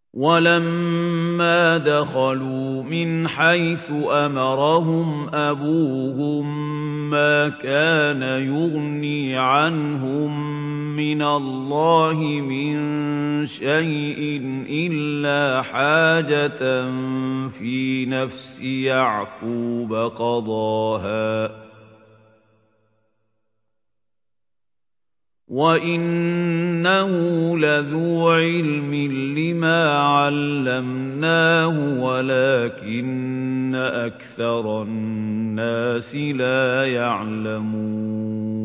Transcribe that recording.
وَلَمَّا دَخَلُوا مِنْ حَيْثُ أَمَرَهُمْ أَبُوهُم مَّا كَانَ يُغْنِي عَنْهُم مِّنَ اللَّهِ مِن شَيْءٍ إِلَّا حَاجَةً فِي نَفْسِ يَعْقُوبَ قَضَاهَا وَإِنَّهُ لَذُو عِلْمٍ لِّمَا عَلَّمْنَاهُ وَلَٰكِنَّ أَكْثَرَ النَّاسِ لَا يَعْلَمُونَ